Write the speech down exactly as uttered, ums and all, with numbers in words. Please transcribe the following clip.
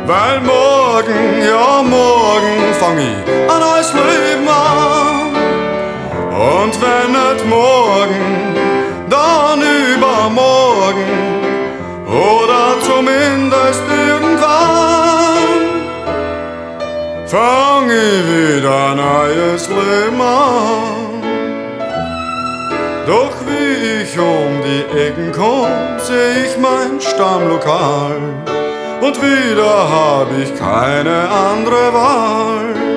Weil morgen, ja morgen fang ich ein neues Leben an. Und wenn nicht morgen, dann übermorgen oder zumindest irgendwann fang ich wieder ein neues Leben an. Doch wie ich um die Ecken komm, seh ich mein Stammlokal und wieder hab ich keine andere Wahl.